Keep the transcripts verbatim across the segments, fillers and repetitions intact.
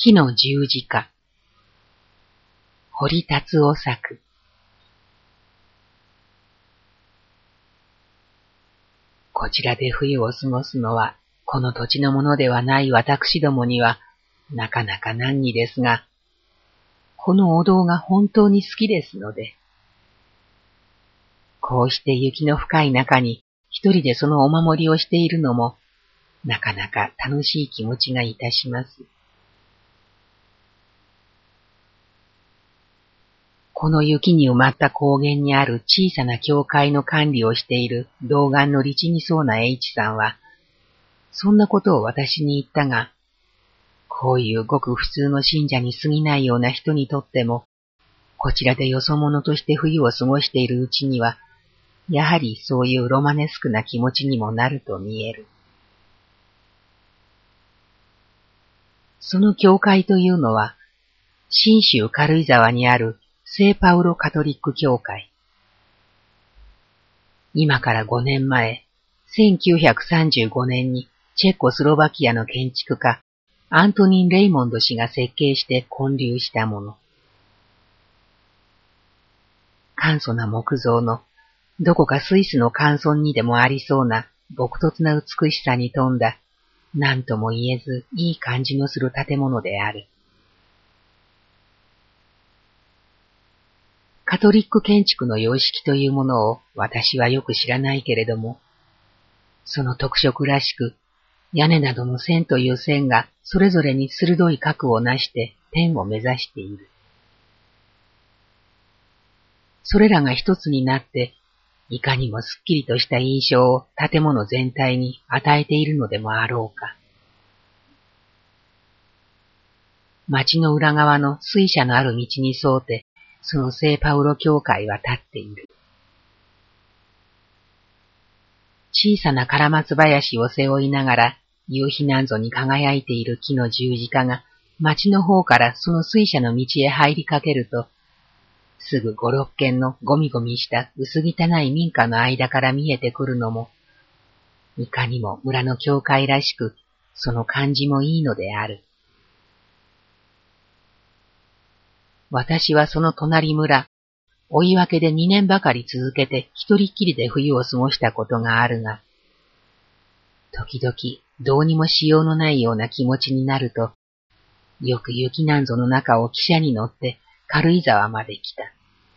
木の十字架。堀達夫作。こちらで冬を過ごすのは、この土地のものではない私どもには、なかなか難儀ですが、このお堂が本当に好きですので、こうして雪の深い中に一人でそのお守りをしているのも、なかなか楽しい気持ちがいたします。この雪に埋まった高原にある小さな教会の管理をしている童顔の律儀そうな H さんは、そんなことを私に言ったが、こういうごく普通の信者に過ぎないような人にとっても、こちらでよそ者として冬を過ごしているうちには、やはりそういうロマネスクな気持ちにもなると見える。その教会というのは、信州軽井沢にある聖パウロカトリック教会。今からごねんまえ、せんきゅうひゃくさんじゅうごねんにチェコスロバキアの建築家、アントニン・レイモンド氏が設計して建立したもの。簡素な木造の、どこかスイスの寒村にでもありそうな朴突な美しさに富んだ、何とも言えずいい感じのする建物である。カトリック建築の様式というものを私はよく知らないけれども、その特色らしく、屋根などの線という線がそれぞれに鋭い角をなして天を目指している。それらが一つになって、いかにもすっきりとした印象を建物全体に与えているのでもあろうか。町の裏側の水車のある道に沿って、その聖パウロ教会は立っている。小さなカラマツ林を背負いながら、夕日なんぞに輝いている木の十字架が、町の方からその水車の道へ入りかけると、すぐ五六軒のゴミゴミした薄汚い民家の間から見えてくるのも、いかにも村の教会らしく、その感じもいいのである。私はその隣村、追い分けで二年ばかり続けて一人っきりで冬を過ごしたことがあるが、時々どうにもしようのないような気持ちになると、よく雪なんぞの中を汽車に乗って軽井沢まで来た。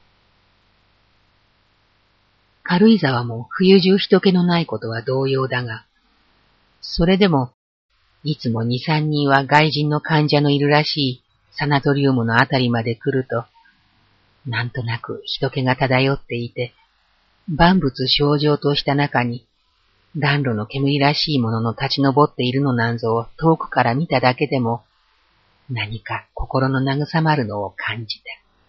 軽井沢も冬中人気のないことは同様だが、それでも、いつも二三人は外人の患者のいるらしいサナトリウムのあたりまで来ると、なんとなく人気が漂っていて、万物清浄とした中に、暖炉の煙らしいものの立ち上っているのなんぞを遠くから見ただけでも、何か心の慰まるのを感じた。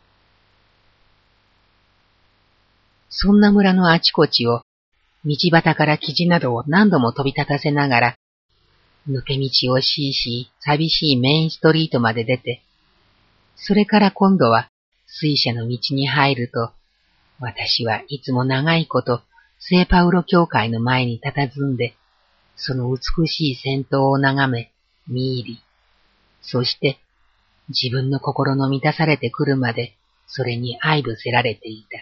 そんな村のあちこちを、道端から生地などを何度も飛び立たせながら、抜け道をしいしい寂しいメインストリートまで出て、それから今度は水車の道に入ると、私はいつも長いこと聖パウロ教会の前に佇んで、その美しい先頭を眺め、見入り、そして自分の心の満たされてくるまでそれに愛ぶせられていた。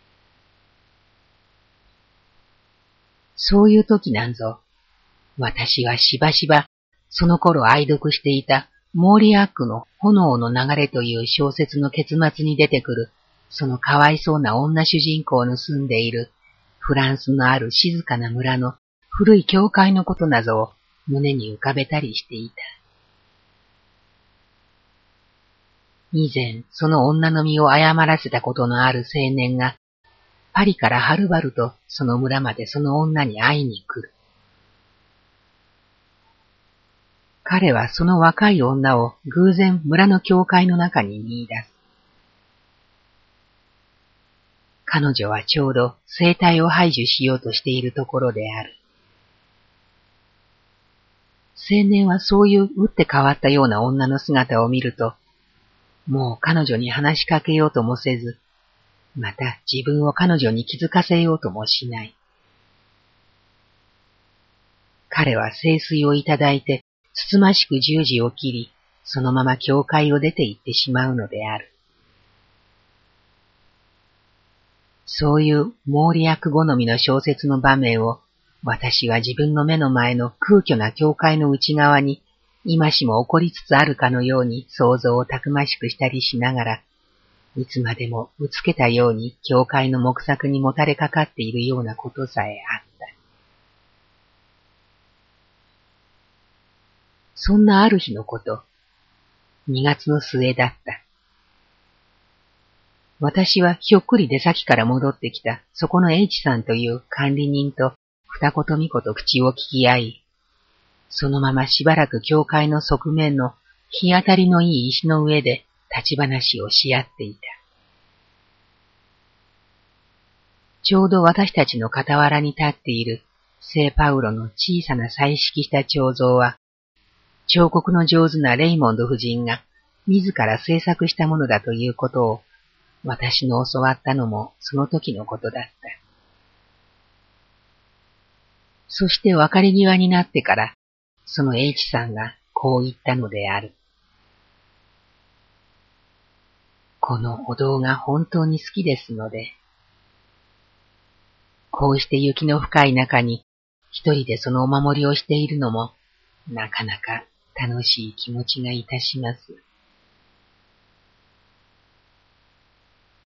そういう時なんぞ、私はしばしばその頃愛読していたモーリアックの炎の流れという小説の結末に出てくるそのかわいそうな女主人公の住んでいるフランスのある静かな村の古い教会のことなどを胸に浮かべたりしていた。以前その女の身を誤らせたことのある青年がパリからはるばるとその村までその女に会いに来る。彼はその若い女を偶然村の教会の中に見出す。彼女はちょうど生体を排除しようとしているところである。青年はそういう打って変わったような女の姿を見ると、もう彼女に話しかけようともせず、また自分を彼女に気づかせようともしない。彼は聖水をいただいて、つつましく十字を切り、 そのまま教会を出て行ってしまうのである。そういう毛利役好みの小説の場面を私は自分の目の前の空虚な教会の内側に今しも起こりつつあるかのように想像をたくましくしたりしながら、いつまでもうつけたように教会の木柵にもたれかかっているようなことさえあった。そんなある日のこと、にがつの末だった。私はひょっくり出先から戻ってきたそこの H さんという管理人と二言三言口を聞き合い、そのまましばらく教会の側面の日当たりのいい石の上で立ち話をし合っていた。ちょうど私たちの傍らに立っている聖パウロの小さな彩色した彫像は、彫刻の上手なレイモンド夫人が自ら制作したものだということを私の教わったのもその時のことだった。そして別れ際になってから、その H さんがこう言ったのである。このお堂が本当に好きですので、こうして雪の深い中に一人でそのお守りをしているのもなかなか楽しい気持ちがいたします。